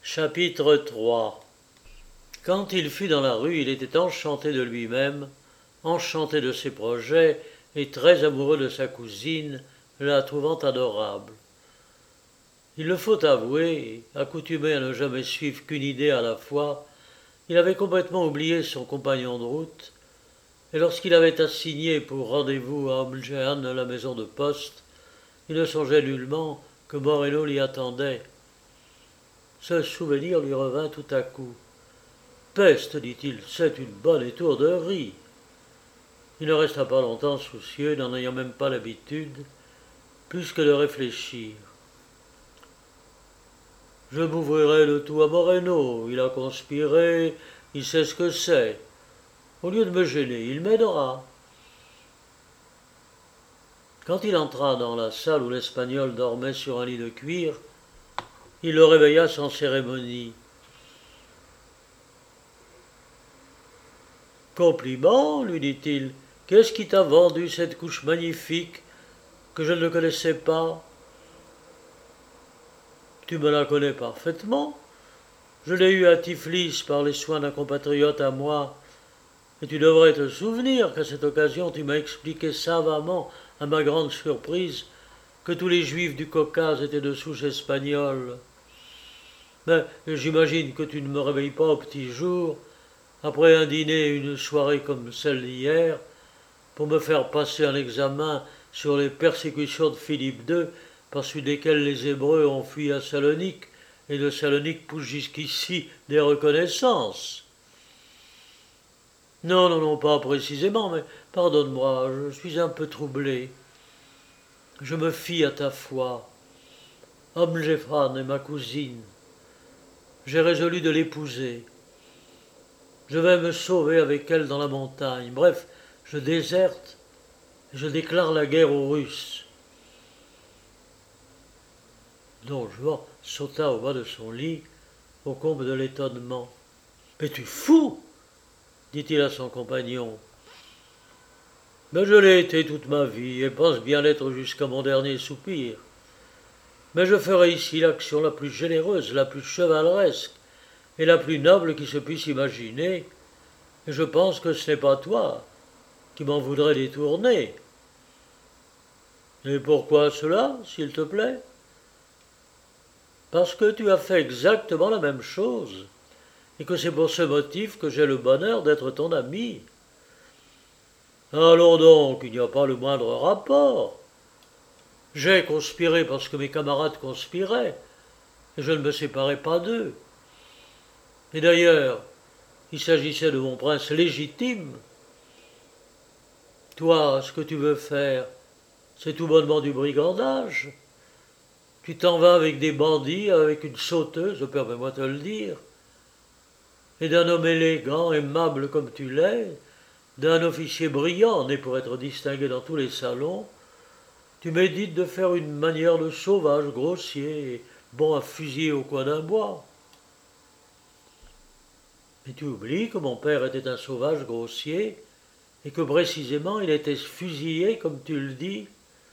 Chapitre 3. Quand il fut dans la rue, il était enchanté de lui-même, enchanté de ses projets, et très amoureux de sa cousine, la trouvant adorable. Il le faut avouer, accoutumé à ne jamais suivre qu'une idée à la fois, il avait complètement oublié son compagnon de route, et lorsqu'il avait assigné pour rendez-vous à Omgehan la maison de poste, il ne songeait nullement que Morello l'y attendait. Ce souvenir lui revint tout à coup. Peste, dit-il, c'est une bonne étourderie. Il ne resta pas longtemps soucieux, n'en ayant même pas l'habitude, plus que de réfléchir. Je m'ouvrirai le tout à Moreno, il a conspiré, il sait ce que c'est. Au lieu de me gêner, il m'aidera. Quand il entra dans la salle où l'Espagnol dormait sur un lit de cuir, il le réveilla sans cérémonie. Compliment, lui dit-il, qu'est-ce qui t'a vendu cette couche magnifique que je ne connaissais pas? Tu me la connais parfaitement. Je l'ai eue à Tiflis par les soins d'un compatriote à moi, et tu devrais te souvenir qu'à cette occasion tu m'as expliqué savamment, à ma grande surprise, que tous les juifs du Caucase étaient de souche espagnole. Mais j'imagine que tu ne me réveilles pas au petit jour, après un dîner et une soirée comme celle d'hier, pour me faire passer un examen sur les persécutions de Philippe II, par suite desquelles les Hébreux ont fui à Salonique, et de Salonique poussent jusqu'ici des reconnaissances. Non, non, non, pas précisément, mais pardonne-moi, je suis un peu troublé. Je me fie à ta foi. Omjefran est ma cousine. J'ai résolu de l'épouser. Je vais me sauver avec elle dans la montagne. Bref, je déserte et je déclare la guerre aux Russes. Don Juan sauta au bas de son lit, au comble de l'étonnement. Mais tu fous, dit-il à son compagnon. Mais je l'ai été toute ma vie et pense bien l'être jusqu'à mon dernier soupir. Mais je ferai ici l'action la plus généreuse, la plus chevaleresque et la plus noble qui se puisse imaginer, et je pense que ce n'est pas toi qui m'en voudrais détourner. Et pourquoi cela, s'il te plaît? Parce que tu as fait exactement la même chose, et que c'est pour ce motif que j'ai le bonheur d'être ton ami. Allons donc, il n'y a pas le moindre rapport. J'ai conspiré parce que mes camarades conspiraient, et je ne me séparais pas d'eux. Et d'ailleurs, il s'agissait de mon prince légitime. Toi, ce que tu veux faire, c'est tout bonnement du brigandage. Tu t'en vas avec des bandits, avec une sauteuse, permets-moi de te le dire, et d'un homme élégant, aimable comme tu l'es, d'un officier brillant, né pour être distingué dans tous les salons, tu médites de faire une manière de sauvage, grossier, et bon à fusiller au coin d'un bois. Mais tu oublies que mon père était un sauvage grossier, et que précisément il était fusillé, comme tu le dis.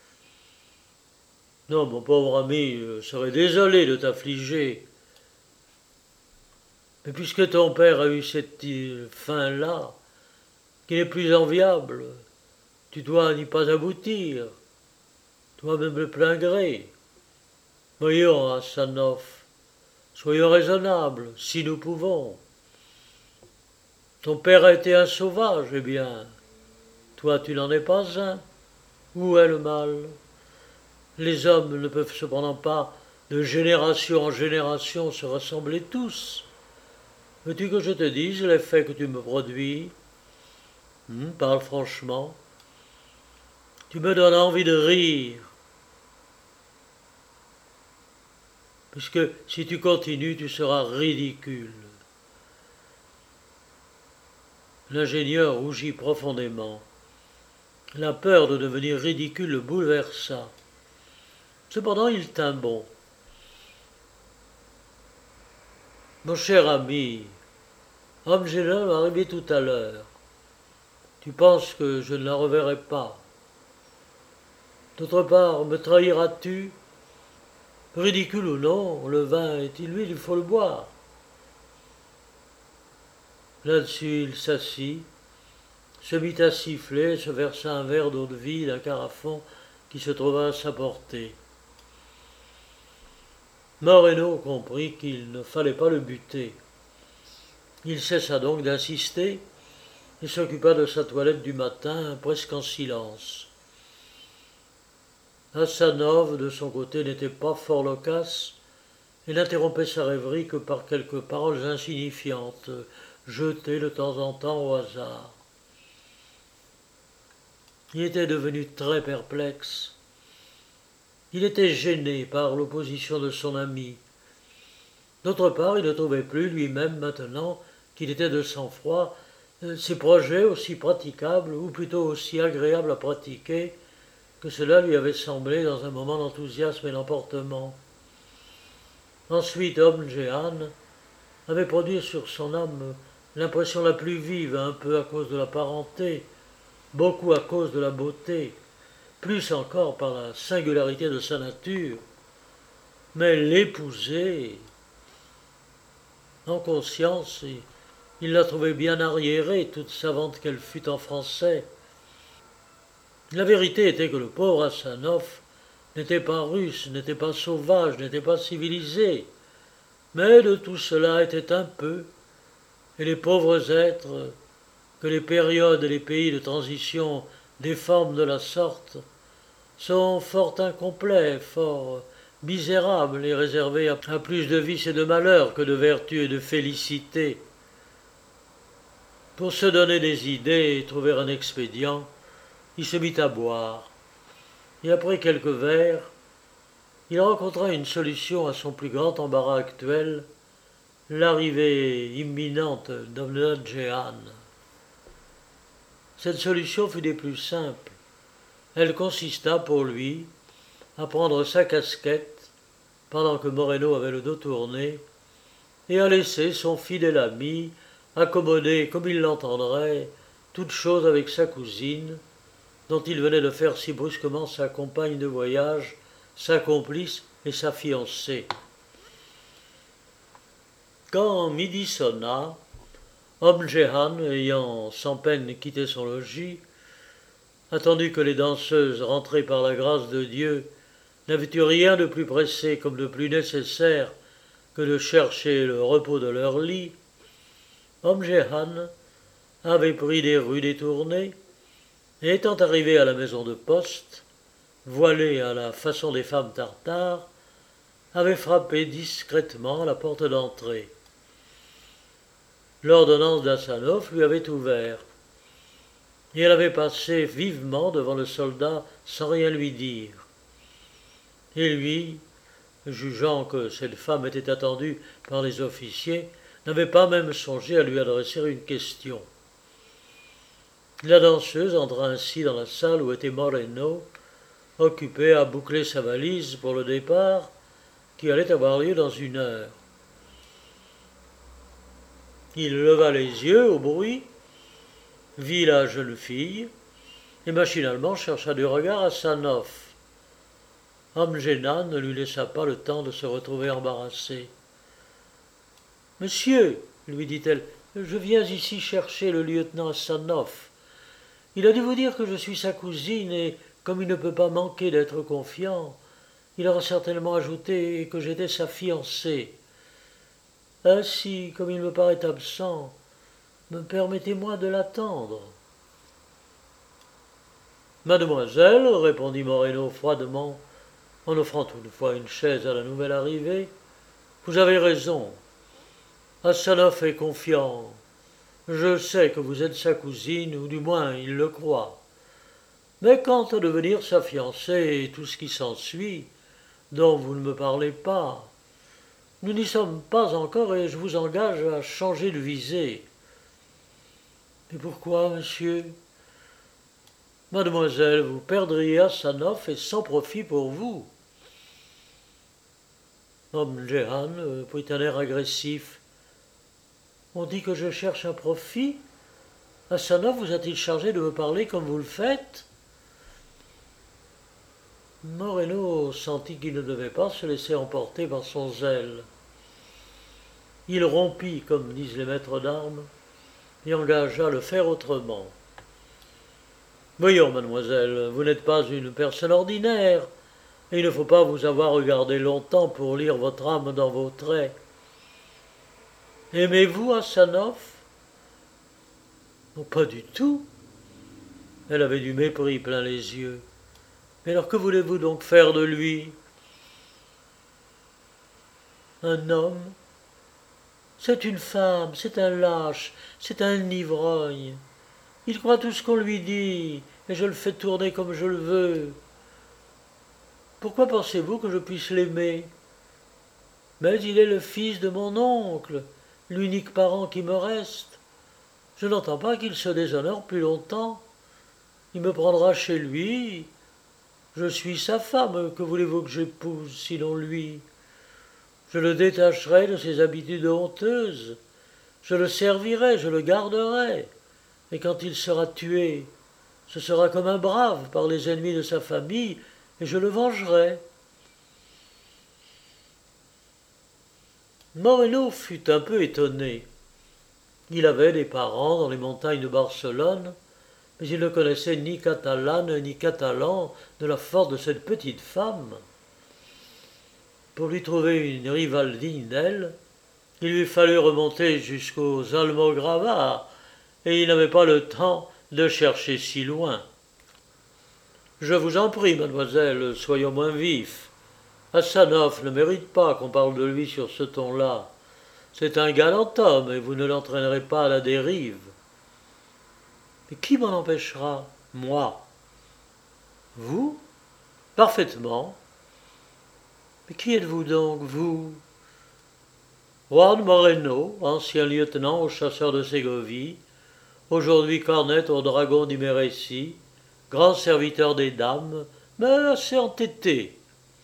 Non, mon pauvre ami, je serais désolé de t'affliger. Mais puisque ton père a eu cette fin-là, qui n'est plus enviable, tu dois n'y pas aboutir, toi-même le plein gré. Voyons, Hassanov, soyons raisonnables, si nous pouvons. Ton père a été un sauvage, eh bien, toi tu n'en es pas un. Où est le mal? Les hommes ne peuvent cependant pas, de génération en génération, se rassembler tous. Veux-tu que je te dise l'effet que tu me produis? Parle franchement. Tu me donnes envie de rire. Puisque si tu continues, tu seras ridicule. L'ingénieur rougit profondément. La peur de devenir ridicule le bouleversa. Cependant, il tint bon. Mon cher ami, Angela va arriver tout à l'heure. Tu penses que je ne la reverrai pas. D'autre part, me trahiras-tu? Ridicule ou non, le vin est inutile, il faut le boire. Là-dessus, il s'assit, se mit à siffler, se versa un verre d'eau-de-vie d'un carafon qui se trouva à sa portée. Moreno comprit qu'il ne fallait pas le buter. Il cessa donc d'insister et s'occupa de sa toilette du matin presque en silence. Hassanov, de son côté, n'était pas fort loquace et n'interrompait sa rêverie que par quelques paroles insignifiantes, jetées de temps en temps au hasard. Il était devenu très perplexe. Il était gêné par l'opposition de son ami. D'autre part, il ne trouvait plus lui-même maintenant qu'il était de sang-froid, ses projets aussi praticables, ou plutôt aussi agréables à pratiquer, que cela lui avait semblé dans un moment d'enthousiasme et d'emportement. Ensuite, Jehan avait produit sur son âme l'impression la plus vive, un peu à cause de la parenté, beaucoup à cause de la beauté, plus encore par la singularité de sa nature. Mais l'épouser, en conscience, il la trouvait bien arriérée, toute savante qu'elle fût en français. La vérité était que le pauvre Hassanov n'était pas russe, n'était pas sauvage, n'était pas civilisé, mais de tout cela était un peu, et les pauvres êtres que les périodes et les pays de transition déforment de la sorte sont fort incomplets, fort misérables et réservés à plus de vices et de malheurs que de vertus et de félicité. Pour se donner des idées et trouver un expédient, il se mit à boire, et après quelques verres, il rencontra une solution à son plus grand embarras actuel, l'arrivée imminente d'Amnad Jehan. Cette solution fut des plus simples. Elle consista pour lui à prendre sa casquette, pendant que Moreno avait le dos tourné, et à laisser son fidèle ami accommoder comme il l'entendrait toute chose avec sa cousine, dont il venait de faire si brusquement sa compagne de voyage, sa complice et sa fiancée. Quand midi sonna, Jehan, ayant sans peine quitté son logis, attendu que les danseuses rentrées par la grâce de Dieu n'avaient eu rien de plus pressé comme de plus nécessaire que de chercher le repos de leur lit, Jehan avait pris des rues détournées, et étant arrivé à la maison de poste, voilé à la façon des femmes tartares, avait frappé discrètement à la porte d'entrée. L'ordonnance d'Hassanov lui avait ouvert, et elle avait passé vivement devant le soldat sans rien lui dire. Et lui, jugeant que cette femme était attendue par les officiers, n'avait pas même songé à lui adresser une question. La danseuse entra ainsi dans la salle où était Moreno, occupé à boucler sa valise pour le départ, qui allait avoir lieu dans 1 heure. Il leva les yeux au bruit, vit la jeune fille, et machinalement chercha du regard Hassanov. Jehan ne lui laissa pas le temps de se retrouver embarrassé. « Monsieur, lui dit-elle, je viens ici chercher le lieutenant Hassanov. Il a dû vous dire que je suis sa cousine et, comme il ne peut pas manquer d'être confiant, il aura certainement ajouté que j'étais sa fiancée. Ainsi, comme il me paraît absent, permettez-moi de l'attendre. » Mademoiselle, répondit Moreno froidement, en offrant toutefois une chaise à la nouvelle arrivée, vous avez raison. Hassanov est confiant. Je sais que vous êtes sa cousine, ou du moins il le croit. Mais quant à devenir sa fiancée et tout ce qui s'ensuit, dont vous ne me parlez pas, nous n'y sommes pas encore et je vous engage à changer de visée. Mais pourquoi, monsieur ? Mademoiselle, vous perdriez Hassanov et sans profit pour vous. Jehan prit un air agressif. On dit que je cherche un profit ? Hassanov vous a-t-il chargé de me parler comme vous le faites ? Moreno sentit qu'il ne devait pas se laisser emporter par son zèle. Il rompit, comme disent les maîtres d'armes, et engagea à le faire autrement. Voyons, mademoiselle, vous n'êtes pas une personne ordinaire, et il ne faut pas vous avoir regardé longtemps pour lire votre âme dans vos traits. Aimez-vous Hassanov? Non, pas du tout. Elle avait du mépris plein les yeux. Mais alors que voulez-vous donc faire de lui? Un homme? C'est une femme, c'est un lâche, c'est un ivrogne. Il croit tout ce qu'on lui dit, et je le fais tourner comme je le veux. Pourquoi pensez-vous que je puisse l'aimer? Mais il est le fils de mon oncle, l'unique parent qui me reste. Je n'entends pas qu'il se déshonore plus longtemps. Il me prendra chez lui. Je suis sa femme, que voulez-vous que j'épouse, sinon lui? Je le détacherai de ses habitudes honteuses. Je le servirai, je le garderai. Et quand il sera tué, ce sera comme un brave par les ennemis de sa famille, et je le vengerai. Moreno fut un peu étonné. Il avait des parents dans les montagnes de Barcelone, mais il ne connaissait ni catalane ni catalan de la force de cette petite femme. Pour lui trouver une rivale digne d'elle, il lui fallut remonter jusqu'aux Almogravar, et il n'avait pas le temps de chercher si loin. Je vous en prie, mademoiselle, soyons moins vifs. Hassanov ne mérite pas qu'on parle de lui sur ce ton-là. C'est un galant homme, et vous ne l'entraînerez pas à la dérive. Mais qui m'en empêchera? Moi. Vous? Parfaitement. Mais qui êtes-vous donc, vous? Juan Moreno, ancien lieutenant aux chasseurs de Ségovie, aujourd'hui cornette aux dragons d'Imérécie, grand serviteur des dames, mais assez entêté.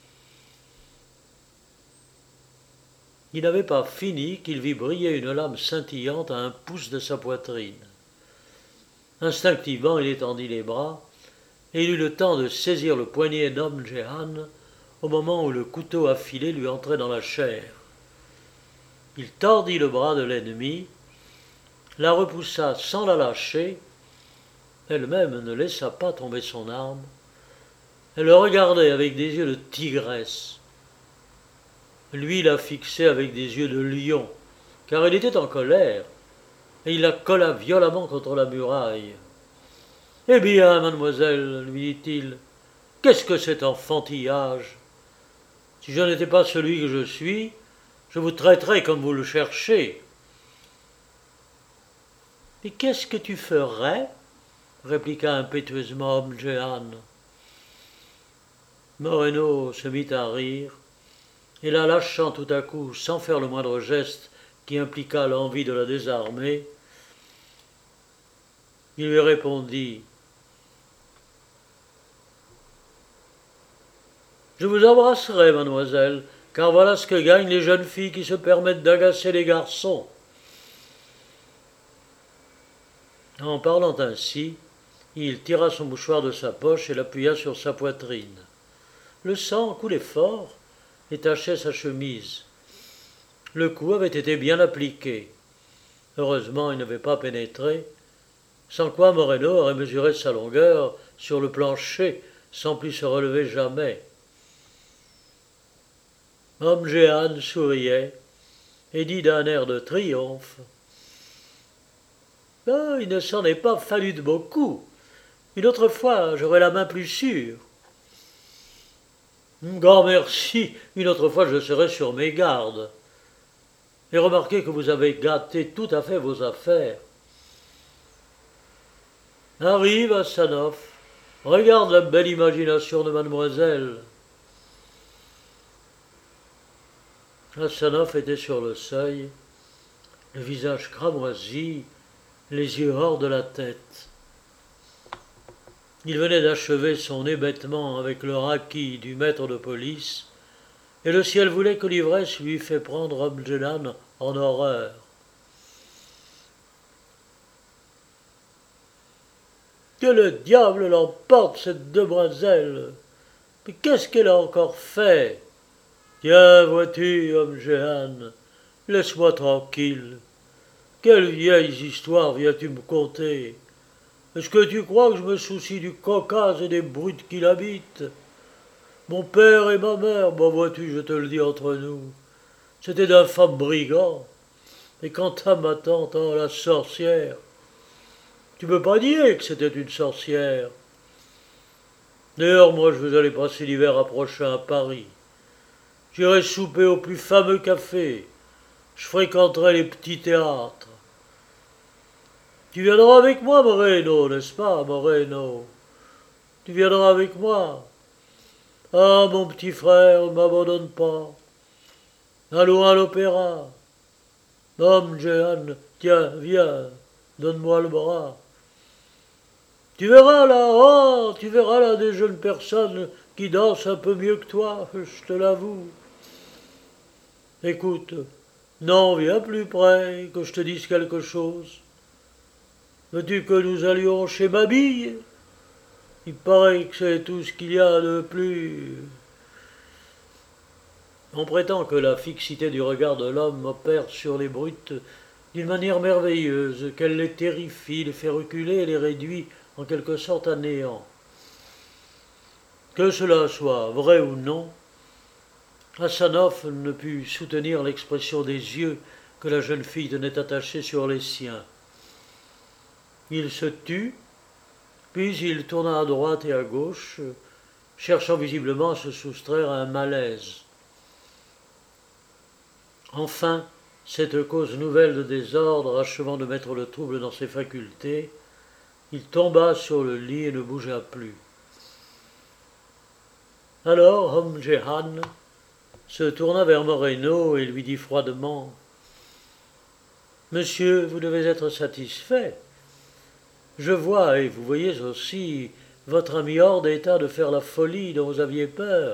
Il n'avait pas fini qu'il vit briller une lame scintillante à un pouce de sa poitrine. Instinctivement, il étendit les bras, et il eut le temps de saisir le poignet d'Om Jehan au moment où le couteau affilé lui entrait dans la chair. Il tordit le bras de l'ennemi, la repoussa sans la lâcher, elle-même ne laissa pas tomber son arme. Elle le regardait avec des yeux de tigresse. Lui la fixait avec des yeux de lion, car il était en colère, et il la colla violemment contre la muraille. « Eh bien, mademoiselle, lui dit-il, qu'est-ce que cet enfantillage? Si je n'étais pas celui que je suis, je vous traiterais comme vous le cherchez. »« Mais qu'est-ce que tu ferais? » répliqua impétueusement Om Jehan. Moreno se mit à rire, et la lâchant tout à coup sans faire le moindre geste qui impliqua l'envie de la désarmer, il lui répondit: « Je vous embrasserai, mademoiselle, car voilà ce que gagnent les jeunes filles qui se permettent d'agacer les garçons. » En parlant ainsi, il tira son mouchoir de sa poche et l'appuya sur sa poitrine. Le sang coulait fort et tachait sa chemise. Le coup avait été bien appliqué. Heureusement, il n'avait pas pénétré, sans quoi Moreno aurait mesuré sa longueur sur le plancher sans plus se relever jamais. Om Jehan souriait et dit d'un air de triomphe: « Ah, il ne s'en est pas fallu de beaucoup. Une autre fois, j'aurai la main plus sûre. »« Grand merci, une autre fois je serai sur mes gardes. Et remarquez que vous avez gâté tout à fait vos affaires. Arrive, Hassanov, regarde la belle imagination de mademoiselle. » Hassanov était sur le seuil, le visage cramoisi, les yeux hors de la tête. Il venait d'achever son hébétement avec le raquis du maître de police, et le ciel voulait que l'ivresse lui fît prendre Om Jehan en horreur. « Que le diable l'emporte, cette demoiselle ! Mais qu'est-ce qu'elle a encore fait? Tiens, vois-tu, homme Jehan, laisse-moi tranquille. Quelles vieilles histoires viens-tu me conter? Est-ce que tu crois que je me soucie du Caucase et des brutes qui l'habitent? Mon père et ma mère, bon vois-tu, je te le dis entre nous, c'étaient d'infâmes brigands. Et quant à ma tante, oh, la sorcière, tu peux pas nier que c'était une sorcière. D'ailleurs, moi, je veux aller passer l'hiver prochain à Paris. J'irai souper au plus fameux café. Je fréquenterai les petits théâtres. Tu viendras avec moi, Moreno, n'est-ce pas, Moreno? Tu viendras avec moi. Ah, mon petit frère, ne m'abandonne pas. Allons à l'opéra. Homme, Jehan, tiens, viens, donne-moi le bras. Tu verras là, oh, tu verras là des jeunes personnes qui dansent un peu mieux que toi, je te l'avoue. Écoute, non, viens plus près, que je te dise quelque chose. Veux-tu que nous allions chez ma bille? Il paraît que c'est tout ce qu'il y a de plus. On prétend que la fixité du regard de l'homme opère sur les brutes d'une manière merveilleuse, qu'elle les terrifie, les fait reculer et les réduit en quelque sorte à néant. Que cela soit vrai ou non, Hassanov ne put soutenir l'expression des yeux que la jeune fille tenait attachés sur les siens. Il se tut, puis il tourna à droite et à gauche, cherchant visiblement à se soustraire à un malaise. Enfin, cette cause nouvelle de désordre achevant de mettre le trouble dans ses facultés, il tomba sur le lit et ne bougea plus. Alors Homme Jehan se tourna vers Moreno et lui dit froidement « Monsieur, vous devez être satisfait. Je vois, et vous voyez aussi, votre ami hors d'état de faire la folie dont vous aviez peur.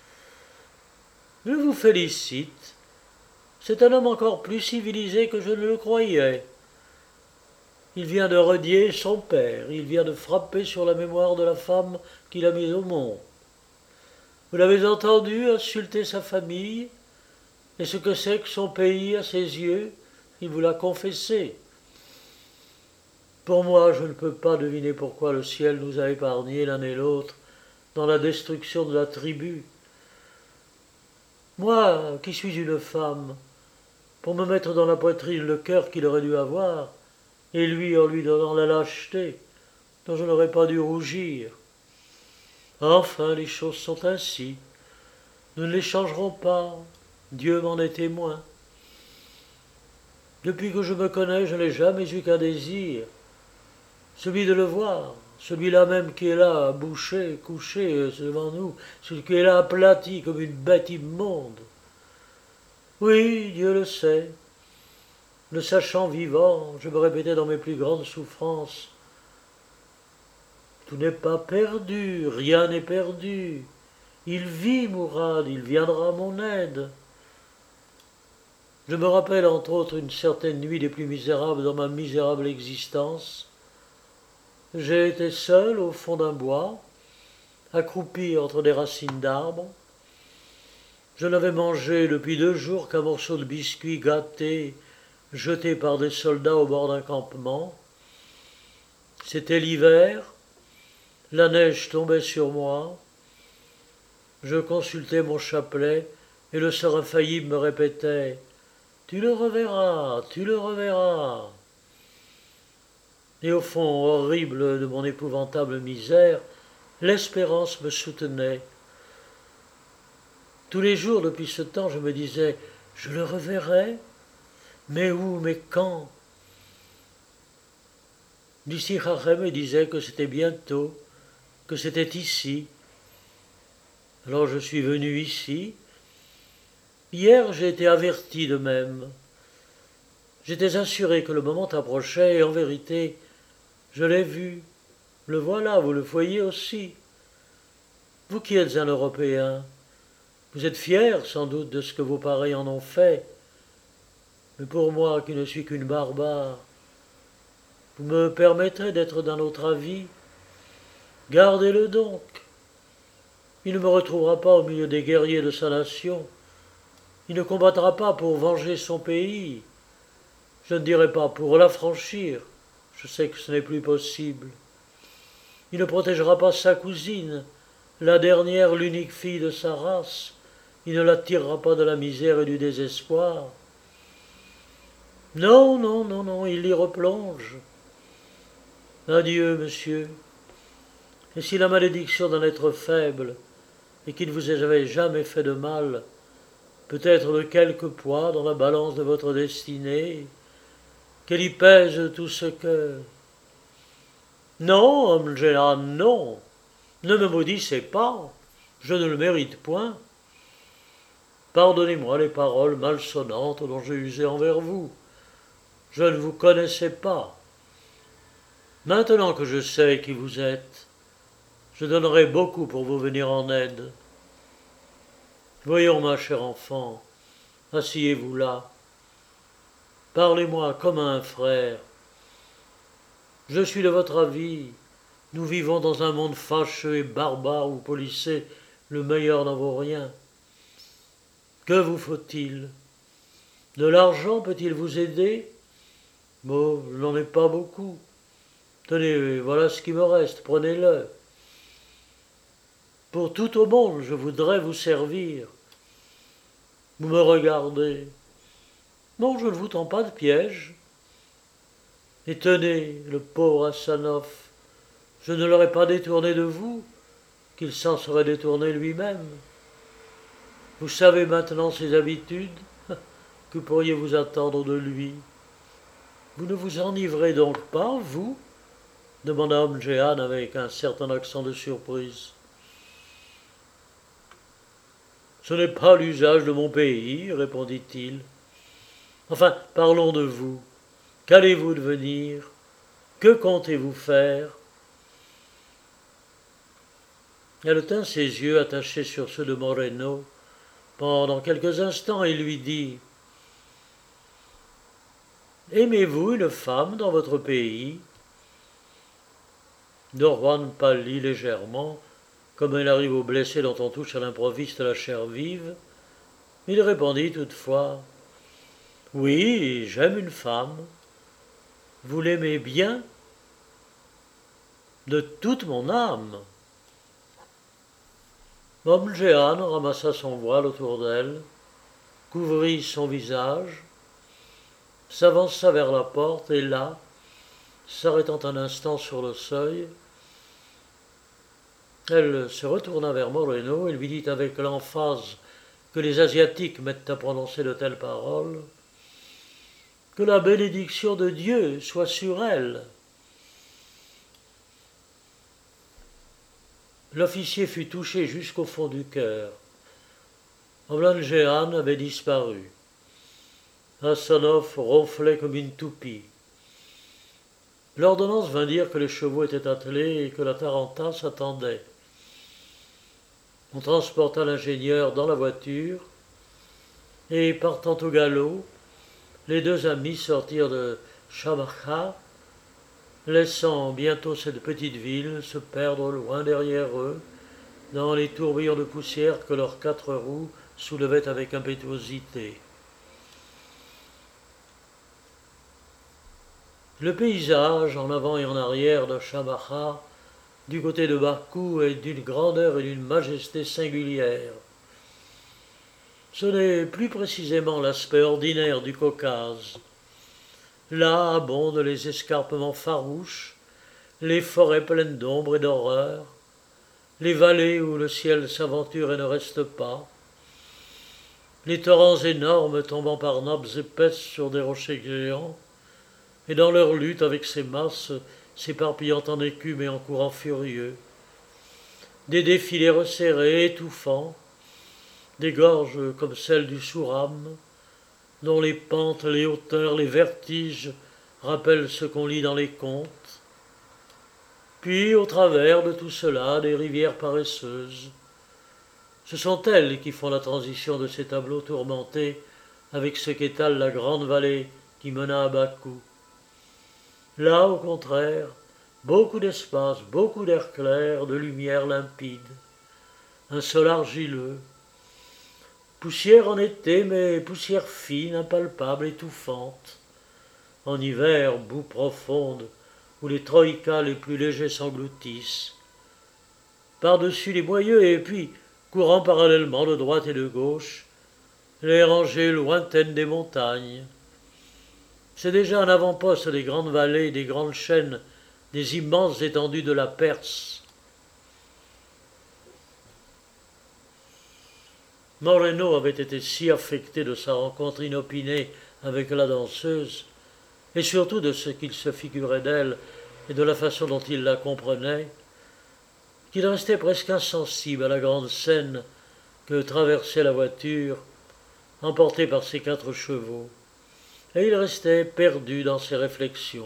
Je vous félicite. C'est un homme encore plus civilisé que je ne le croyais. Il vient de renier son père, il vient de frapper sur la mémoire de la femme qu'il a mise au monde. Vous l'avez entendu insulter sa famille, et ce que c'est que son pays à ses yeux, il vous l'a confessé. Pour moi, je ne peux pas deviner pourquoi le ciel nous a épargnés l'un et l'autre dans la destruction de la tribu. Moi, qui suis une femme, pour me mettre dans la poitrine le cœur qu'il aurait dû avoir, et lui en lui donnant la lâcheté dont je n'aurais pas dû rougir. Enfin, les choses sont ainsi. Nous ne les changerons pas. Dieu m'en est témoin. Depuis que je me connais, je n'ai jamais eu qu'un désir, celui de le voir, celui-là même qui est là, bouché, couché devant nous, celui qui est là aplati comme une bête immonde. Oui, Dieu le sait. Le sachant vivant, je me répétais dans mes plus grandes souffrances, tout n'est pas perdu, rien n'est perdu. Il vit, Mourad, il viendra à mon aide. Je me rappelle entre autres une certaine nuit des plus misérables dans ma misérable existence. J'ai été seul au fond d'un bois, accroupi entre des racines d'arbres. Je n'avais mangé depuis 2 jours qu'un morceau de biscuit gâté, jeté par des soldats au bord d'un campement. C'était l'hiver, la neige tombait sur moi. Je consultais mon chapelet et le sort infaillible me répétait « Tu le reverras, tu le reverras ». Et au fond horrible de mon épouvantable misère, l'espérance me soutenait. Tous les jours depuis ce temps, je me disais « Je le reverrai? Mais où, mais quand ?» L'Issi Chachem me disait que c'était bientôt, que c'était ici. Alors je suis venu ici. Hier, j'ai été averti de même. J'étais assuré que le moment approchait, et en vérité, je l'ai vu. Le voilà, vous le voyez aussi. Vous qui êtes un Européen, vous êtes fier sans doute de ce que vos pareils en ont fait. Mais pour moi, qui ne suis qu'une barbare, vous me permettrez d'être d'un autre avis? Gardez-le donc. Il ne me retrouvera pas au milieu des guerriers de sa nation. Il ne combattra pas pour venger son pays. Je ne dirai pas pour l'affranchir. Je sais que ce n'est plus possible. Il ne protégera pas sa cousine, la dernière, l'unique fille de sa race. Il ne la tirera pas de la misère et du désespoir. Non, non, non, non, il l'y replonge. Adieu, monsieur. Et si la malédiction d'un être faible, et qui ne vous avait jamais fait de mal, peut être de quelque poids dans la balance de votre destinée, qu'elle y pèse tout ce que... Non, homme géant, non. Ne me maudissez pas, je ne le mérite point. Pardonnez-moi les paroles malsonnantes dont j'ai usé envers vous. Je ne vous connaissais pas. Maintenant que je sais qui vous êtes, je donnerai beaucoup pour vous venir en aide. Voyons, ma chère enfant, asseyez-vous là. Parlez-moi comme à un frère. Je suis de votre avis. Nous vivons dans un monde fâcheux et barbare où polisser le meilleur n'en vaut rien. Que vous faut-il? De l'argent peut-il vous aider? Bon, je n'en ai pas beaucoup. Tenez, voilà ce qui me reste, prenez-le. Pour tout au monde, je voudrais vous servir. Vous me regardez. Non, je ne vous tends pas de piège. Et tenez, le pauvre Hassanov, je ne l'aurais pas détourné de vous, qu'il s'en serait détourné lui-même. Vous savez maintenant ses habitudes. Que pourriez-vous attendre de lui? Vous ne vous enivrez donc pas, vous? Demanda Omjehan avec un certain accent de surprise. Ce n'est pas l'usage de mon pays, répondit-il. Enfin, parlons de vous. Qu'allez-vous devenir? Que comptez-vous faire? Elle tint ses yeux attachés sur ceux de Moreno pendant quelques instants et lui dit « Aimez-vous une femme dans votre pays ?» Don Juan pâlit légèrement, comme il arrive aux blessés dont on touche à l'improviste la chair vive. Il répondit toutefois « Oui, j'aime une femme. Vous l'aimez bien? De toute mon âme. » Jehan ramassa son voile autour d'elle, couvrit son visage, s'avança vers la porte et là, s'arrêtant un instant sur le seuil, elle se retourna vers Moreno et lui dit avec l'emphase que les Asiatiques mettent à prononcer de telles paroles, « Que la bénédiction de Dieu soit sur elle. » L'officier fut touché jusqu'au fond du cœur. Jehan avait disparu. Hassanov ronflait comme une toupie. L'ordonnance vint dire que les chevaux étaient attelés et que la Tarenta s'attendait. On transporta l'ingénieur dans la voiture et, partant au galop, les deux amis sortirent de Chamakha, laissant bientôt cette petite ville se perdre loin derrière eux dans les tourbillons de poussière que leurs quatre roues soulevaient avec impétuosité. Le paysage, en avant et en arrière de Chamakha, du côté de Bakou, est d'une grandeur et d'une majesté singulières. Ce n'est plus précisément l'aspect ordinaire du Caucase. Là abondent les escarpements farouches, les forêts pleines d'ombre et d'horreur, les vallées où le ciel s'aventure et ne reste pas, les torrents énormes tombant par nappes épaisses sur des rochers géants, et dans leur lutte avec ces masses s'éparpillant en écume et en courants furieux, des défilés resserrés, étouffants, des gorges comme celle du Souram, dont les pentes, les hauteurs, les vertiges rappellent ce qu'on lit dans les contes. Puis, au travers de tout cela, des rivières paresseuses. Ce sont elles qui font la transition de ces tableaux tourmentés avec ce qu'étale la grande vallée qui mena à Bakou. Là, au contraire, beaucoup d'espace, beaucoup d'air clair, de lumière limpide. un sol argileux. Poussière en été, mais poussière fine, impalpable, étouffante. En hiver, boue profonde, où les troïkas les plus légers s'engloutissent. Par-dessus les boyeux, et puis, courant parallèlement de droite et de gauche, les rangées lointaines des montagnes. C'est déjà un avant-poste des grandes vallées, des grandes chaînes, des immenses étendues de la Perse. Moreno avait été si affecté de sa rencontre inopinée avec la danseuse, et surtout de ce qu'il se figurait d'elle et de la façon dont il la comprenait, qu'il restait presque insensible à la grande scène que traversait la voiture, emportée par ses 4 chevaux, et il restait perdu dans ses réflexions.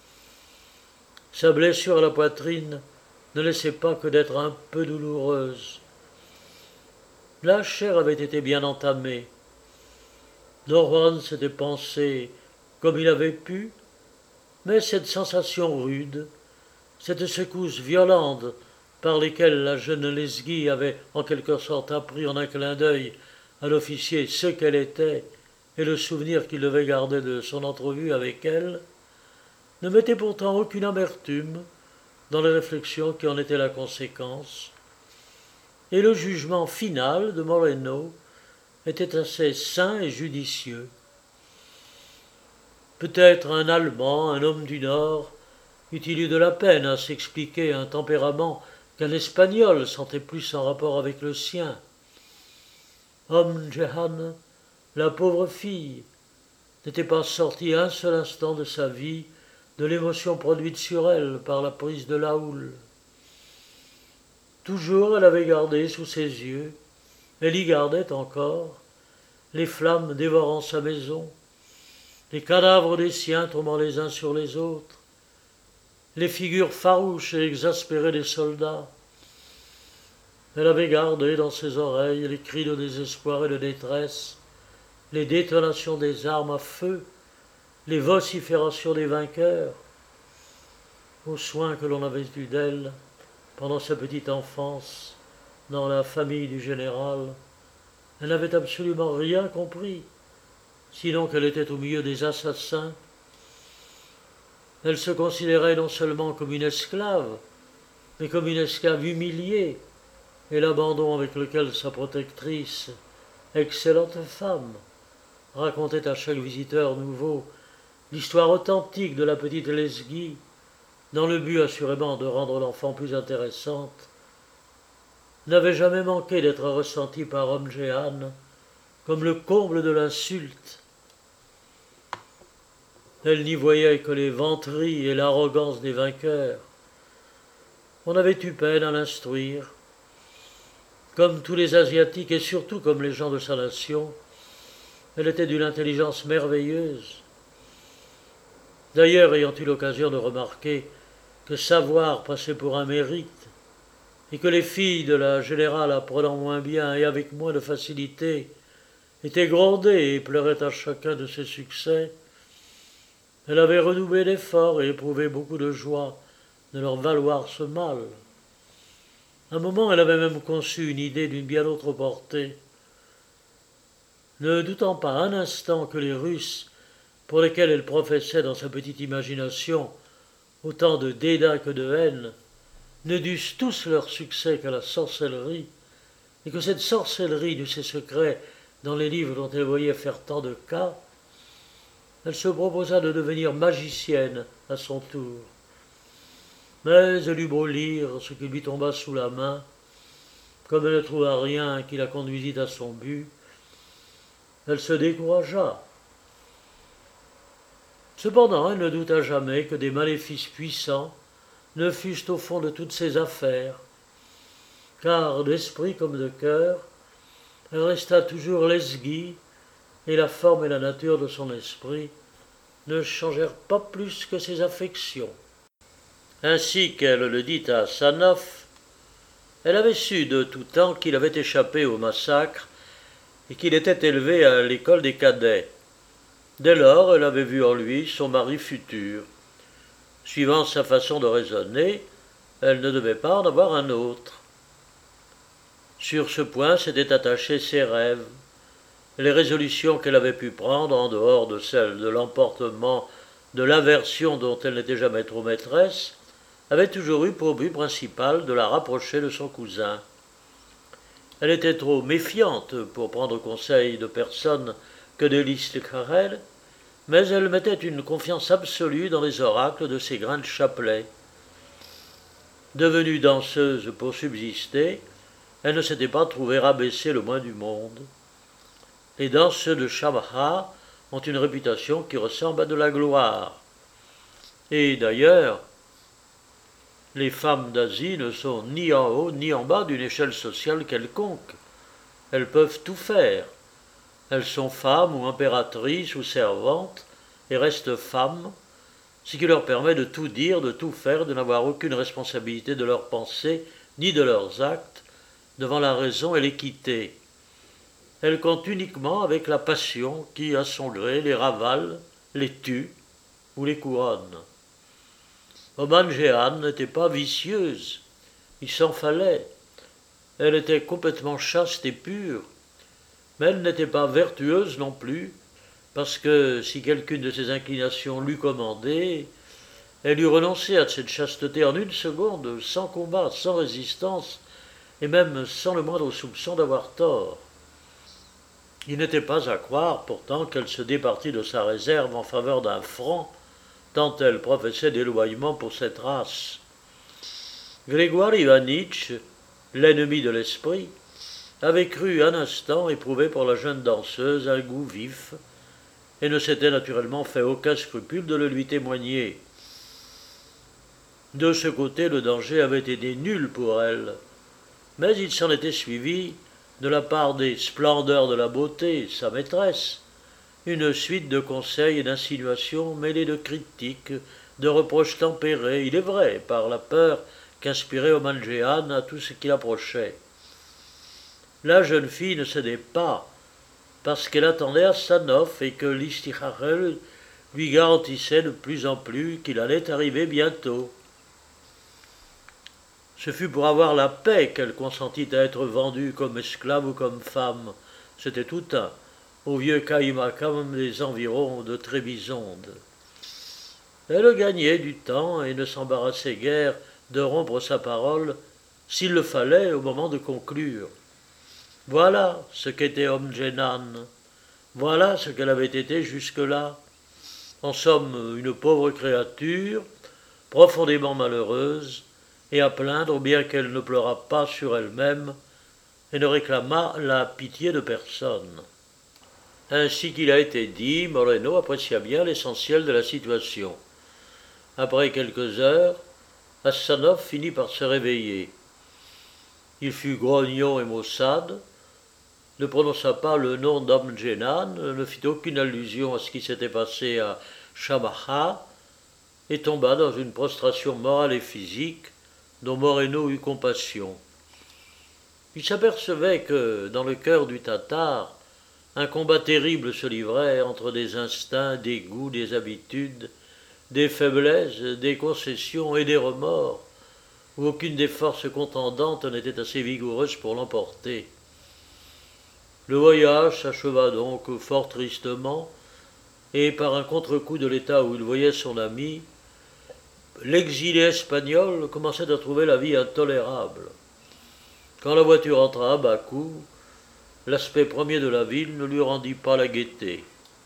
Sa blessure à la poitrine ne laissait pas que d'être un peu douloureuse. La chair avait été bien entamée. Don Juan s'était pensé comme il avait pu, mais cette sensation rude, cette secousse violente par lesquelles la jeune Lesguy avait en quelque sorte appris en un clin d'œil à l'officier ce qu'elle était et le souvenir qu'il devait garder de son entrevue avec elle, ne mettait pourtant aucune amertume dans les réflexions qui en étaient la conséquence, et le jugement final de Moreno était assez sain et judicieux. Peut-être un Allemand, un homme du Nord, eût-il eu de la peine à s'expliquer un tempérament qu'un Espagnol sentait plus en rapport avec le sien. Jehan, la pauvre fille, n'était pas sortie un seul instant de sa vie de l'émotion produite sur elle par la prise de la houle. Toujours elle avait gardé sous ses yeux, elle y gardait encore, les flammes dévorant sa maison, les cadavres des siens tombant les uns sur les autres, les figures farouches et exaspérées des soldats. Elle avait gardé dans ses oreilles les cris de désespoir et de détresse, les détonations des armes à feu, les vociférations des vainqueurs. Aux soins que l'on avait eus d'elle pendant sa petite enfance, dans la famille du général, elle n'avait absolument rien compris, sinon qu'elle était au milieu des assassins. Elle se considérait non seulement comme une esclave, mais comme une esclave humiliée, et l'abandon avec lequel sa protectrice, excellente femme, racontait à chaque visiteur nouveau l'histoire authentique de la petite Lesguy, dans le but assurément de rendre l'enfant plus intéressante, n'avait jamais manqué d'être ressenti par Jehan comme le comble de l'insulte. Elle n'y voyait que les vanteries et l'arrogance des vainqueurs. On avait eu peine à l'instruire. Comme tous les Asiatiques et surtout comme les gens de sa nation, elle était d'une intelligence merveilleuse. D'ailleurs, ayant eu l'occasion de remarquer que savoir passait pour un mérite, et que les filles de la générale apprenant moins bien et avec moins de facilité étaient grondées et pleuraient à chacun de ses succès, elle avait redoublé d'efforts et éprouvé beaucoup de joie de leur valoir ce mal. Un moment, elle avait même conçu une idée d'une bien autre portée. Ne doutant pas un instant que les Russes, pour lesquels elle professait dans sa petite imagination autant de dédain que de haine, ne dussent tous leur succès qu'à la sorcellerie, et que cette sorcellerie n'eût ses secrets dans les livres dont elle voyait faire tant de cas, elle se proposa de devenir magicienne à son tour. Mais elle eut beau lire ce qui lui tomba sous la main, comme elle ne trouva rien qui la conduisît à son but, elle se découragea. Cependant, elle ne douta jamais que des maléfices puissants ne fussent au fond de toutes ses affaires, car d'esprit comme de cœur, elle resta toujours Lesguy, et la forme et la nature de son esprit ne changèrent pas plus que ses affections. Ainsi qu'elle le dit à Sanoff, elle avait su de tout temps qu'il avait échappé au massacre et qu'il était élevé à l'école des cadets. Dès lors, elle avait vu en lui son mari futur. Suivant sa façon de raisonner, elle ne devait pas en avoir un autre. Sur ce point s'étaient attachés ses rêves. Les résolutions qu'elle avait pu prendre, en dehors de celles de l'emportement, de l'aversion dont elle n'était jamais trop maîtresse, avaient toujours eu pour but principal de la rapprocher de son cousin. Elle était trop méfiante pour prendre conseil de personne que de Liszt-Carrel, mais elle mettait une confiance absolue dans les oracles de ses grains de chapelet. Devenue danseuse pour subsister, elle ne s'était pas trouvée rabaisser le moins du monde. Les danseuses de Shabha ont une réputation qui ressemble à de la gloire. Et d'ailleurs, les femmes d'Asie ne sont ni en haut ni en bas d'une échelle sociale quelconque. Elles peuvent tout faire. Elles sont femmes ou impératrices ou servantes et restent femmes, ce qui leur permet de tout dire, de tout faire, de n'avoir aucune responsabilité de leurs pensées ni de leurs actes devant la raison et l'équité. Elles comptent uniquement avec la passion qui, à son gré, les ravale, les tue ou les couronne. Oman Jehan n'était pas vicieuse, il s'en fallait. Elle était complètement chaste et pure, mais elle n'était pas vertueuse non plus, parce que si quelqu'une de ses inclinations l'eût commandée, elle eût renoncé à cette chasteté en une seconde, sans combat, sans résistance, et même sans le moindre soupçon d'avoir tort. Il n'était pas à croire pourtant qu'elle se départît de sa réserve en faveur d'un franc, tant elle professait d'éloignement pour cette race. Grégoire Ivanitch, l'ennemi de l'esprit, avait cru un instant éprouver pour la jeune danseuse un goût vif, et ne s'était naturellement fait aucun scrupule de le lui témoigner. De ce côté, le danger avait été nul pour elle, mais il s'en était suivi, de la part des splendeurs de la beauté, sa maîtresse, une suite de conseils et d'insinuations mêlées de critiques, de reproches tempérés, il est vrai, par la peur qu'inspirait Oman Jehan à tout ce qui l'approchait. La jeune fille ne cédait pas, parce qu'elle attendait Asanof et que Liszt-Carrel lui garantissait de plus en plus qu'il allait arriver bientôt. Ce fut pour avoir la paix qu'elle consentit à être vendue comme esclave ou comme femme. C'était tout un, au vieux Kaimakam des environs de Trébizonde. Elle gagnait du temps et ne s'embarrassait guère de rompre sa parole, s'il le fallait, au moment de conclure. Voilà ce qu'était Jehan. Voilà ce qu'elle avait été jusque-là. En somme, une pauvre créature, profondément malheureuse, et à plaindre bien qu'elle ne pleura pas sur elle-même et ne réclama la pitié de personne. Ainsi qu'il a été dit, Moreno apprécia bien l'essentiel de la situation. Après quelques heures, Assanov finit par se réveiller. Il fut grognon et maussade, ne prononça pas le nom d'Om Jehan, ne fit aucune allusion à ce qui s'était passé à Shamaha, et tomba dans une prostration morale et physique dont Moreno eut compassion. Il s'apercevait que, dans le cœur du Tatar, un combat terrible se livrait entre des instincts, des goûts, des habitudes, des faiblesses, des concessions et des remords, où aucune des forces contendantes n'était assez vigoureuse pour l'emporter. Le voyage s'acheva donc fort tristement, et par un contre-coup de l'état où il voyait son ami, l'exilé espagnol commençait à trouver la vie intolérable. Quand la voiture entra à Bakou, l'aspect premier de la ville ne lui rendit pas la gaieté.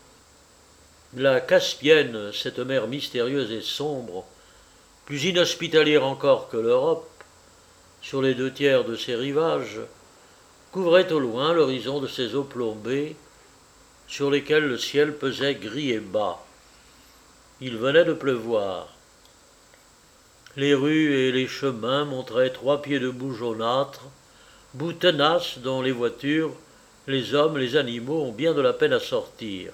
La Caspienne, cette mer mystérieuse et sombre, plus inhospitalière encore que l'Europe, sur les 2/3 de ses rivages, couvrait au loin l'horizon de ses eaux plombées, sur lesquelles le ciel pesait gris et bas. Il venait de pleuvoir. Les rues et les chemins montraient 3 pieds de boue jaunâtre, boue tenace dont les voitures, les hommes, les animaux ont bien de la peine à sortir.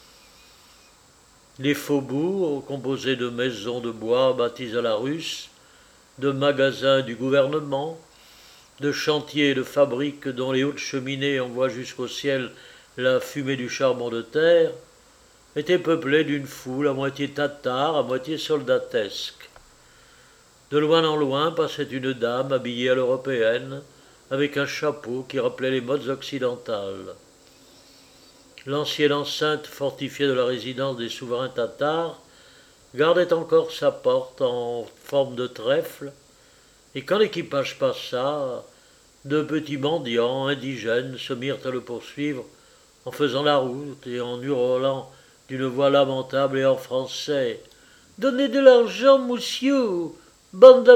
Les faubourgs, composés de maisons de bois bâties à la russe, de magasins du gouvernement, de chantiers et de fabriques dont les hautes cheminées envoient jusqu'au ciel la fumée du charbon de terre, étaient peuplés d'une foule à moitié tatare, à moitié soldatesque. De loin en loin passait une dame habillée à l'européenne, avec un chapeau qui rappelait les modes occidentales. L'ancienne enceinte fortifiée de la résidence des souverains tatars gardait encore sa porte en forme de trèfle, et quand l'équipage passa, de petits mendiants indigènes se mirent à le poursuivre en faisant la route et en hurlant d'une voix lamentable et en français « Donnez de l'argent, monsieur, bandaloun !»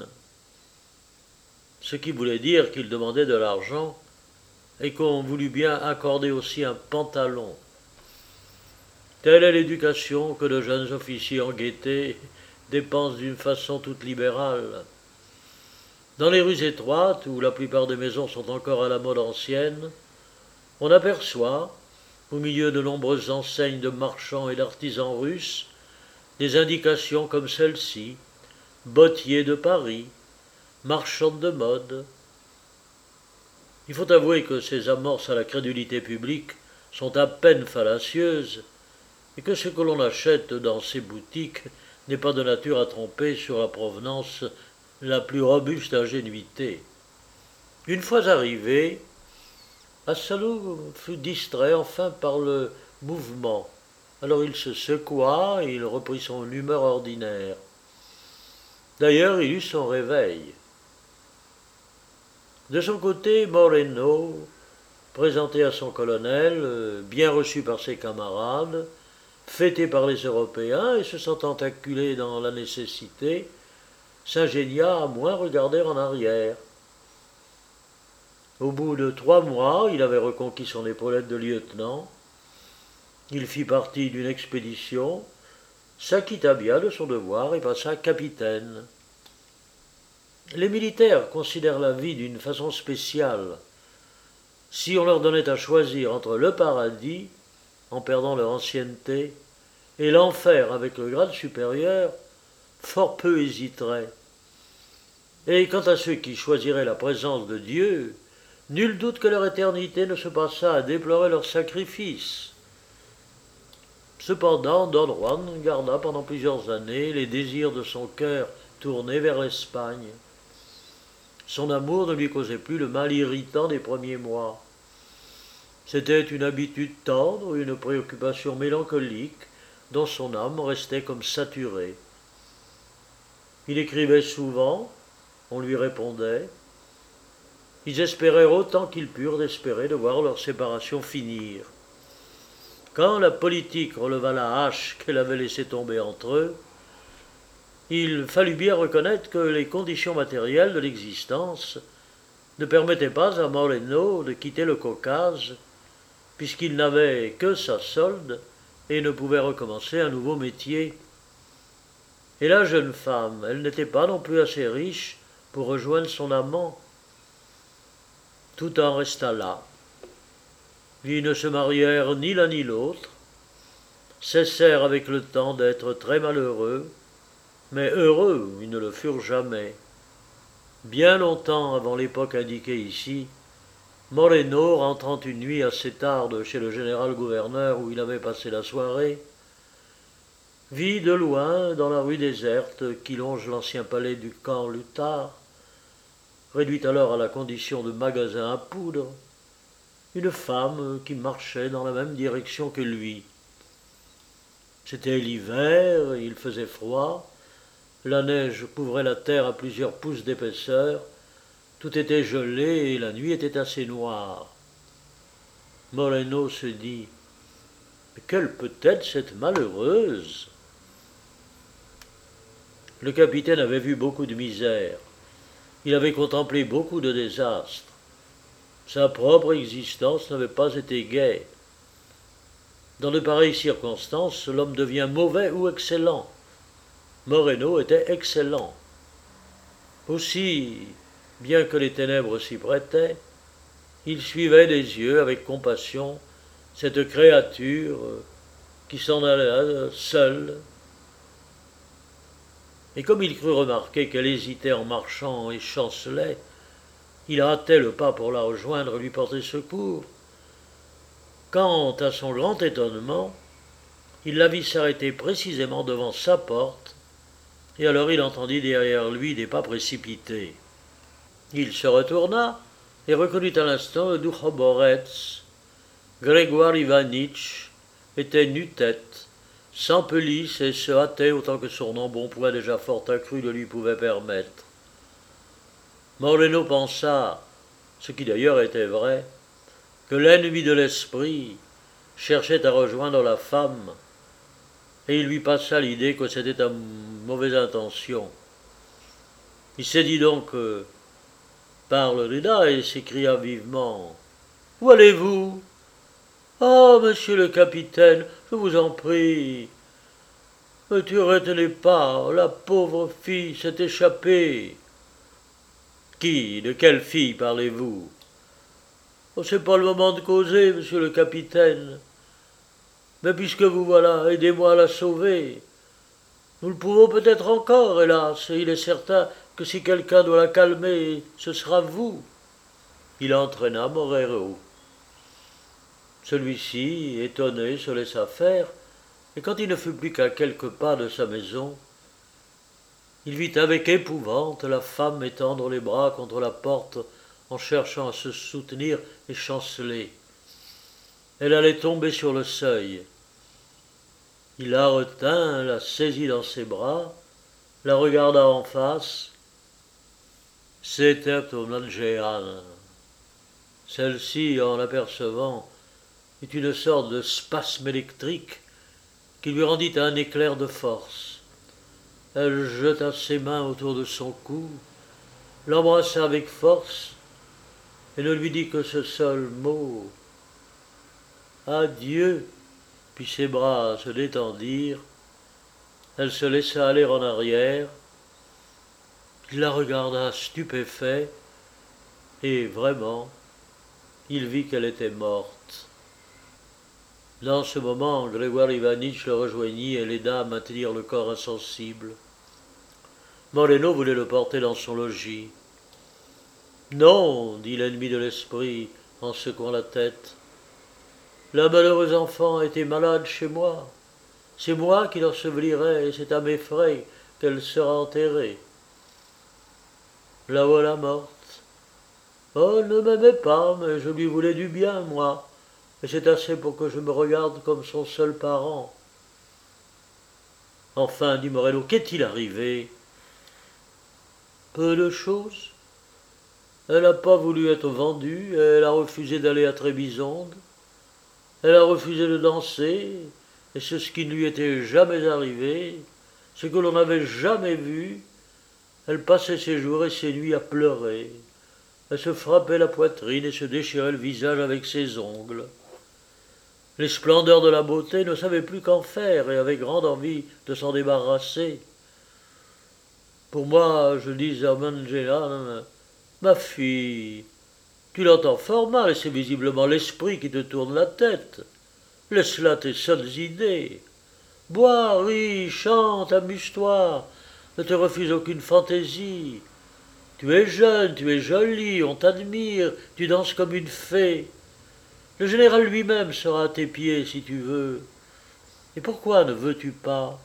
Ce qui voulait dire qu'ils demandaient de l'argent et qu'on voulut bien accorder aussi un pantalon. Telle est l'éducation que de jeunes officiers en gaieté dépensent d'une façon toute libérale. Dans les rues étroites, où la plupart des maisons sont encore à la mode ancienne, on aperçoit, au milieu de nombreuses enseignes de marchands et d'artisans russes, des indications comme celle-ci, bottier de Paris, marchande de mode. Il faut avouer que ces amorces à la crédulité publique sont à peine fallacieuses, et que ce que l'on achète dans ces boutiques n'est pas de nature à tromper sur la provenance la plus robuste ingénuité. Une fois arrivé, Assalou fut distrait enfin par le mouvement. Alors il se secoua et il reprit son humeur ordinaire. D'ailleurs, il eut son réveil. De son côté, Moreno, présenté à son colonel, bien reçu par ses camarades, fêté par les Européens et se sentant acculé dans la nécessité, s'ingénia à moins regarder en arrière. Au bout de 3 mois, il avait reconquis son épaulette de lieutenant. Il fit partie d'une expédition, s'acquitta bien de son devoir et passa capitaine. Les militaires considèrent la vie d'une façon spéciale. Si on leur donnait à choisir entre le paradis, en perdant leur ancienneté, et l'enfer avec le grade supérieur, fort peu hésiteraient. Et quant à ceux qui choisiraient la présence de Dieu, nul doute que leur éternité ne se passa à déplorer leur sacrifice. Cependant, Don Juan garda pendant plusieurs années les désirs de son cœur tournés vers l'Espagne. Son amour ne lui causait plus le mal irritant des premiers mois. C'était une habitude tendre, une préoccupation mélancolique dont son âme restait comme saturée. Il écrivait souvent, on lui répondait. Ils espérèrent autant qu'ils purent d'espérer de voir leur séparation finir. Quand la politique releva la hache qu'elle avait laissée tomber entre eux, il fallut bien reconnaître que les conditions matérielles de l'existence ne permettaient pas à Moreno de quitter le Caucase, puisqu'il n'avait que sa solde et ne pouvait recommencer un nouveau métier. Et la jeune femme, elle n'était pas non plus assez riche pour rejoindre son amant. Tout en resta là. Ils ne se marièrent ni l'un ni l'autre, cessèrent avec le temps d'être très malheureux, mais heureux ils ne le furent jamais. Bien longtemps avant l'époque indiquée ici, Moreno, rentrant une nuit assez tarde chez le général-gouverneur où il avait passé la soirée, vit de loin, dans la rue déserte qui longe l'ancien palais du camp Luttard, réduit alors à la condition de magasin à poudre, une femme qui marchait dans la même direction que lui. C'était l'hiver, il faisait froid, la neige couvrait la terre à plusieurs pouces d'épaisseur, tout était gelé et la nuit était assez noire. Moreno se dit « Mais quelle peut être cette malheureuse ?» Le capitaine avait vu beaucoup de misère. Il avait contemplé beaucoup de désastres. Sa propre existence n'avait pas été gaie. Dans de pareilles circonstances, l'homme devient mauvais ou excellent. Moreno était excellent. Aussi, bien que les ténèbres s'y prêtaient, il suivait des yeux avec compassion cette créature qui s'en allait seule. Et comme il crut remarquer qu'elle hésitait en marchant et chancelait, il hâtait le pas pour la rejoindre et lui porter secours. Quand, à son grand étonnement, il la vit s'arrêter précisément devant sa porte, et alors il entendit derrière lui des pas précipités. Il se retourna et reconnut à l'instant le Douchoborets. Grégoire Ivanitch était nu-tête, sans pelisse et se hâtait autant que son embonpoint déjà fort accru le lui pouvait permettre. Moreno pensa, ce qui d'ailleurs était vrai, que l'ennemi de l'esprit cherchait à rejoindre la femme, et il lui passa l'idée que c'était à mauvaise intention. Il s'est dit donc parle Rida et s'écria vivement. Où allez-vous? Ah, monsieur le capitaine, je vous en prie. Ne tu retenez pas, la pauvre fille s'est échappée. Qui? De quelle fille parlez-vous? Oh, c'est pas le moment de causer, monsieur le capitaine. Mais puisque vous voilà, aidez-moi à la sauver. Nous le pouvons peut-être encore, hélas, et il est certain que si quelqu'un doit la calmer, ce sera vous. Il entraîna Morero. Celui-ci, étonné, se laissa faire, et quand il ne fut plus qu'à quelques pas de sa maison, il vit avec épouvante la femme étendre les bras contre la porte en cherchant à se soutenir et chanceler. Elle allait tomber sur le seuil. Il la retint, la saisit dans ses bras, la regarda en face. C'était une Algéane. Celle-ci, en l'apercevant, eut une sorte de spasme électrique qui lui rendit un éclair de force. Elle jeta ses mains autour de son cou, l'embrassa avec force et ne lui dit que ce seul mot. Adieu. Puis ses bras se détendirent. Elle se laissa aller en arrière. Il la regarda stupéfait et vraiment, il vit qu'elle était morte. Dans ce moment, Grégoire Ivanitch le rejoignit et l'aida à maintenir le corps insensible. Moreno voulait le porter dans son logis. Non, dit l'ennemi de l'esprit en secouant la tête. La malheureuse enfant était malade chez moi. C'est moi qui l'ensevelirai et c'est à mes frais qu'elle sera enterrée. La voilà morte. Oh, elle ne m'aimait pas, mais je lui voulais du bien, moi, et c'est assez pour que je me regarde comme son seul parent. Enfin, dit Morello, qu'est-il arrivé? Peu de choses. Elle n'a pas voulu être vendue, elle a refusé d'aller à Trébizonde, elle a refusé de danser, et c'est ce qui ne lui était jamais arrivé, ce que l'on n'avait jamais vu. Elle passait ses jours et ses nuits à pleurer. Elle se frappait la poitrine et se déchirait le visage avec ses ongles. Les splendeurs de la beauté ne savaient plus qu'en faire et avaient grande envie de s'en débarrasser. Pour moi, je dis à Mangelan, ma fille, tu l'entends fort mal et c'est visiblement l'esprit qui te tourne la tête. Laisse là tes seules idées. Bois, ris, chante, amuse-toi. Ne te refuse aucune fantaisie. Tu es jeune, tu es jolie, on t'admire, tu danses comme une fée. Le général lui-même sera à tes pieds si tu veux. Et pourquoi ne veux-tu pas?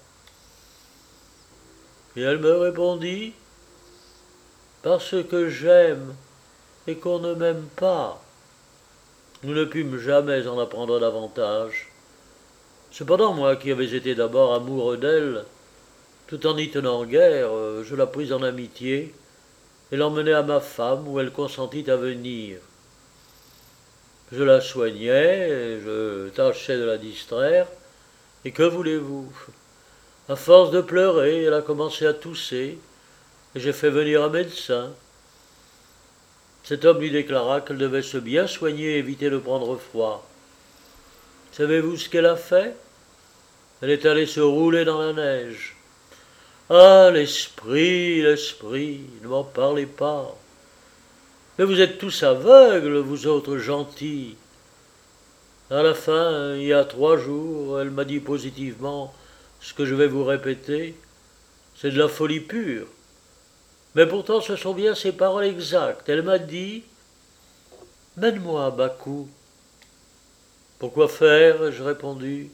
Et elle me répondit, parce que j'aime et qu'on ne m'aime pas. Nous ne pûmes jamais en apprendre davantage. Cependant, moi qui avais été d'abord amoureux d'elle, tout en n'y tenant guère, je la pris en amitié et l'emmenai à ma femme où elle consentit à venir. Je la soignais, je tâchais de la distraire, et que voulez-vous? À force de pleurer, elle a commencé à tousser, et j'ai fait venir un médecin. Cet homme lui déclara qu'elle devait se bien soigner et éviter de prendre froid. Savez-vous ce qu'elle a fait? Elle est allée se rouler dans la neige. Ah, l'esprit, l'esprit, ne m'en parlez pas. Mais vous êtes tous aveugles, vous autres gentils. À la fin, il y a 3 jours, elle m'a dit positivement ce que je vais vous répéter. C'est de la folie pure. Mais pourtant, ce sont bien ses paroles exactes. Elle m'a dit « Mène-moi à Bakou ». Pourquoi faire? Ai-je répondu.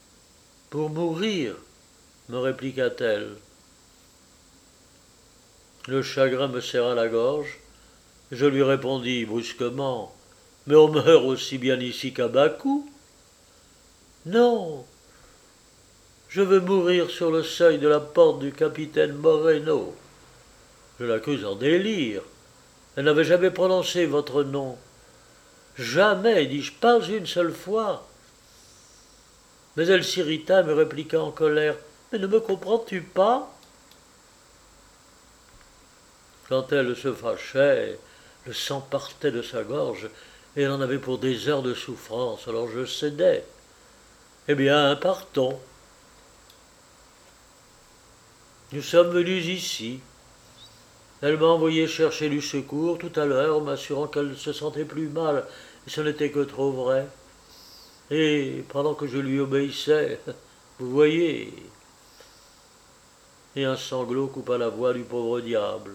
Pour mourir, me répliqua-t-elle. Le chagrin me serra la gorge. Je lui répondis brusquement: Mais on meurt aussi bien ici qu'à Bakou. Non, je veux mourir sur le seuil de la porte du capitaine Moreno. Je l'accuse en délire. Elle n'avait jamais prononcé votre nom. Jamais, dis-je, pas une seule fois. Mais elle s'irrita et me répliqua en colère: Mais ne me comprends-tu pas? Quand elle se fâchait, le sang partait de sa gorge et elle en avait pour des heures de souffrance, alors je cédais. Eh bien, partons. Nous sommes venus ici. Elle m'a envoyé chercher du secours tout à l'heure, m'assurant qu'elle se sentait plus mal, et ce n'était que trop vrai. Et pendant que je lui obéissais, vous voyez, et un sanglot coupa la voix du pauvre diable.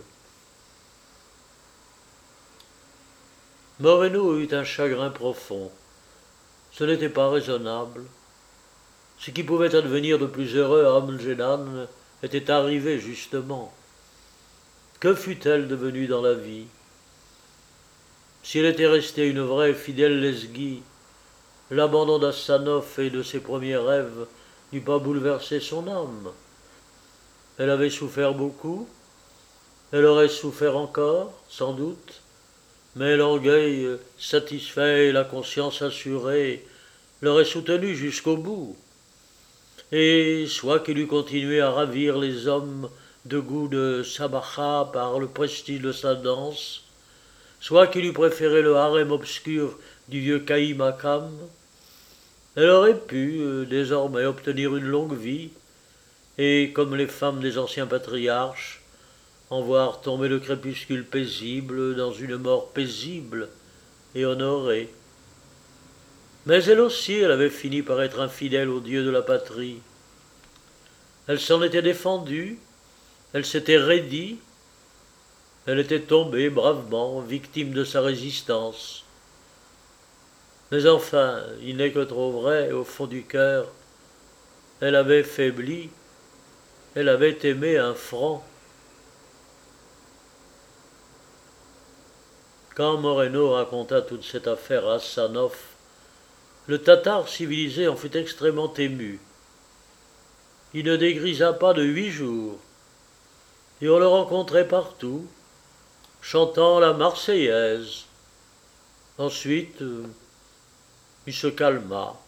Moreno eut un chagrin profond. Ce n'était pas raisonnable. Ce qui pouvait advenir de plus heureux à Amgedan était arrivé justement. Que fût-elle devenue dans la vie? Si elle était restée une vraie fidèle lesguie, l'abandon d'Assanov et de ses premiers rêves n'eût pas bouleversé son âme. Elle avait souffert beaucoup, elle aurait souffert encore, sans doute, mais l'orgueil satisfait et la conscience assurée l'aurait soutenue jusqu'au bout. Et soit qu'il eût continué à ravir les hommes de goût de Sabaha par le prestige de sa danse, soit qu'il eût préféré le harem obscur du vieux Caïm Hakam, elle aurait pu désormais obtenir une longue vie, et, comme les femmes des anciens patriarches, en voir tomber le crépuscule paisible dans une mort paisible et honorée. Mais elle aussi, elle avait fini par être infidèle au Dieu de la patrie. Elle s'en était défendue, elle s'était raidie, elle était tombée bravement, victime de sa résistance. Mais enfin, il n'est que trop vrai, au fond du cœur, elle avait faibli, elle avait aimé un franc. Quand Moreno raconta toute cette affaire à Assanov, le Tatar civilisé en fut extrêmement ému. Il ne dégrisa pas de 8 jours, et on le rencontrait partout, chantant la Marseillaise. Ensuite, il se calma.